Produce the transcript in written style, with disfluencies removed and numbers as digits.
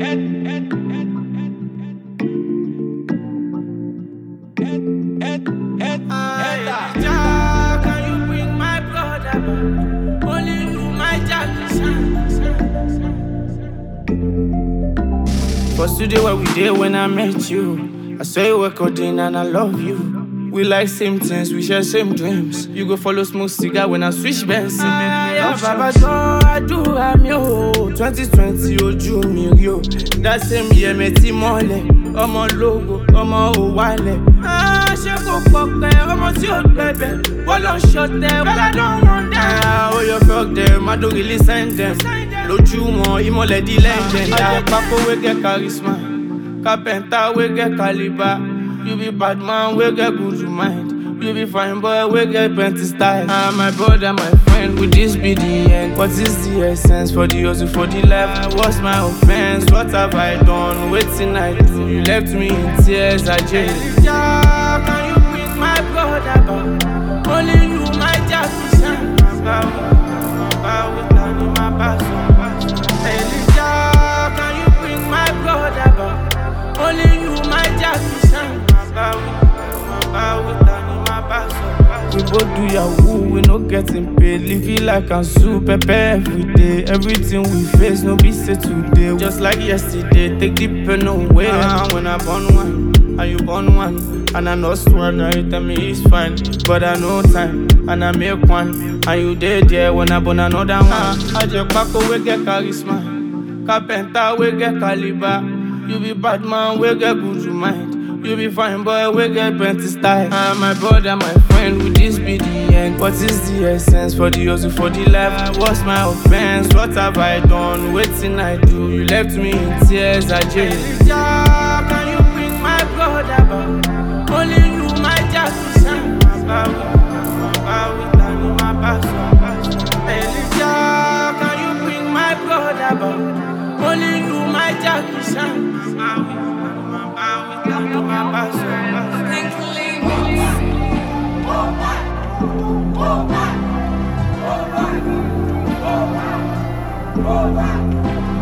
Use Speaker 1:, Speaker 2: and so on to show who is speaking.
Speaker 1: Can you bring my brother back? Only you, my Jackie. First today where we did when I met you, I saw you work all day and I love you. We like same things, we share same dreams. You go follow smoke cigar when I switch Benz. Baba don't I do I'm yo 2020 ojú mi rí o. That same year me ti mọ́lẹ̀. Ọmọ logo, ọmọ òwálẹ̀. Ṣé kò pọ̀pẹ́ ọmọ tí ó gbẹ̀bẹ̀? Wọ́n lọ ṣọ̀tẹ̀, well I don't want that. Oh you fuck them, I don't really send them. Lójú wọn, ìmọ̀lẹ̀ di legend. Àjẹpákó wey get charisma, carpenter wey get caliber. You be bad man, we get good to mind. You be fine boy, we get plenty style. My brother, my friend, with this be the end. What is the essence for the hustle, for the life? What's my offense? What have I done? Waiting I do. You left me in tears, I just. Can you bring my brother back? Only you, my Jackie Chan. Can you bring my brother back? Only you, my Jackie Chan. We both do yahoo, we no getting paid. Live it like I'm super every day. Everything we face, no be say today. Just like yesterday, take the pen away. When I born one, and you born one, and I know one, now you tell me it's fine. But I know time, and I make one, and you dead there when I born another one. I just pack we get charisma, carpenter we get caliber. You be bad man, we get good to mind. You be fine boy, we get plenty style. My brother, my friend, with this be the end. What is the essence for the hustle, for the life? What's my offense? What have I done? Waiting I do. You left me in tears, I just. Can you bring my brother back? Only you, my Jackie Chan. Can you bring my brother back? Only you, my Jackie Chan. Go back.